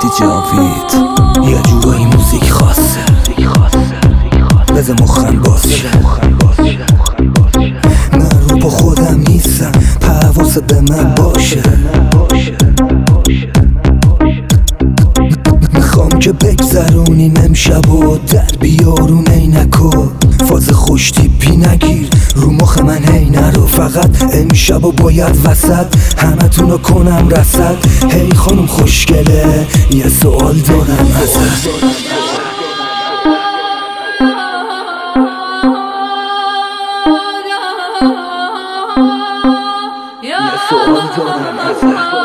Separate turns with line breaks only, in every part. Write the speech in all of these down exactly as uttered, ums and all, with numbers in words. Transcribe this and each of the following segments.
مهدی جاوید یه جورایی موزیک خاصه، بذار مخم باز شه. من رو با خودم نیستم، حواست به من باشه. میخوام که بگذرونیم امشب و در بیارون عینکو، فاز خوش تیپی نگیر رو مخ من هی نرو. فقط امشب و باید وسط همه تونو کنم رسد. هی خانم خوشگله یه سوال دارم ازت، یه سوال دارم ازت.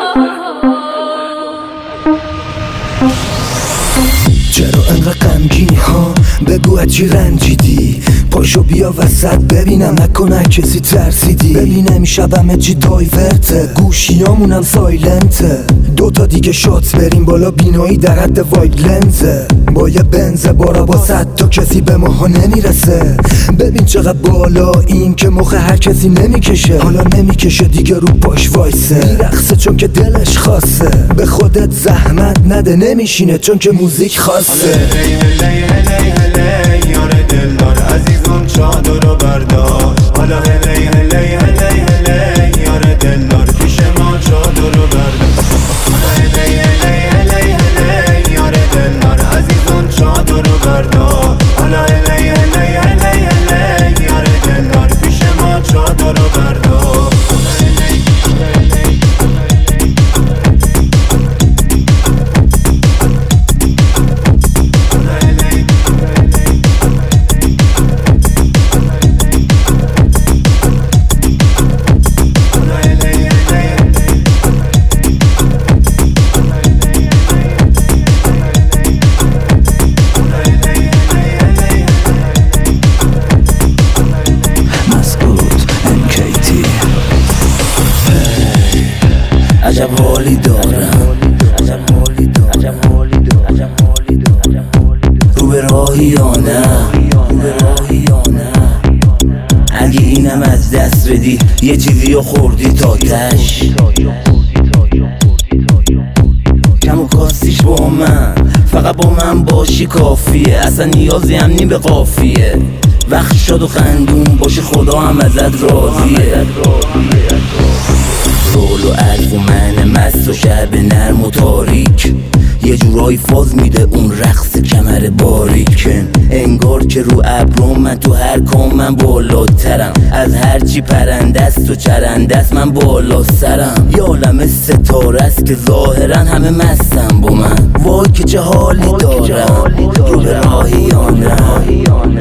چرا انقدر غمگینی ها؟ بگو از چی رنجیدی؟ پاشو بیا وسط ببینم، نکنه کسی ترسیدی. ببین امشب همه چی دایورته، گوشیامونم سایلنته. دوتا دیگه شات بریم بالا، بینایی در حد واید لنزه. با یه بنز بارا با صد تا کسی به ماها نمیرسه. ببین چقدر بالا این که مخ هر کسی نمیکشه. حالا نمیکشه دیگه رو پاش وایسه، میرقصه چون که دلش خاصه. به خودت زحمت نده نمیشینه چون که موزیک خاصه.
هلی هلی هلی هلی یار دلدار عزیزم چادر رو بردار. حالا هلی هلی هلی هلی یار دلدار پیش ما چادر رو بردار. حالا هلی هلی هلی هلی یار دلدار عزیزم چادر رو بردار. حالا هلی هلی هلی هلی یار دلدار پیش ما چادر رو بردار.
عجب حالی دارم، رو به راهی یا نه، اگه اینم از دست بدی یه چیزی رو خوردی تا تش. کم و کاستیش با من، فقط با من باشی کافیه. اصلا نیازی هم نی به قافیه. وقت شاد و خندون باشی خدا هم ازت راضیه. رول و عرف و من مست و شب نرم و تاریک، یه جورایی فاز میده اون رقص کمر باریکن. انگار که رو ابرم من تو هر کام من بالاترم. از هرچی پرنده است و چرنده است من بالا سرم. یه عالم ستاره است که ظاهرا همه مستم با من. وای که چه حالی دارم، رو به راهی یا نه.